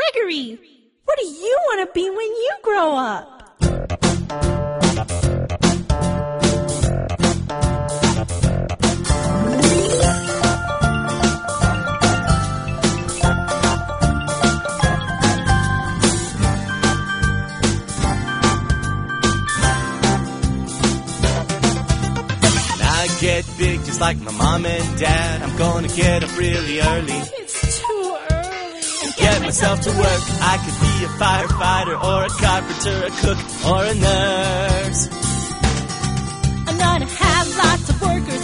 Gregory, what do you want to be when you grow up? Get big just like my mom and dad. I'm gonna get up really early. It's too early. Get myself to work. I could be a firefighter or a carpenter, a cook or a nurse. I'm gonna have lots of workers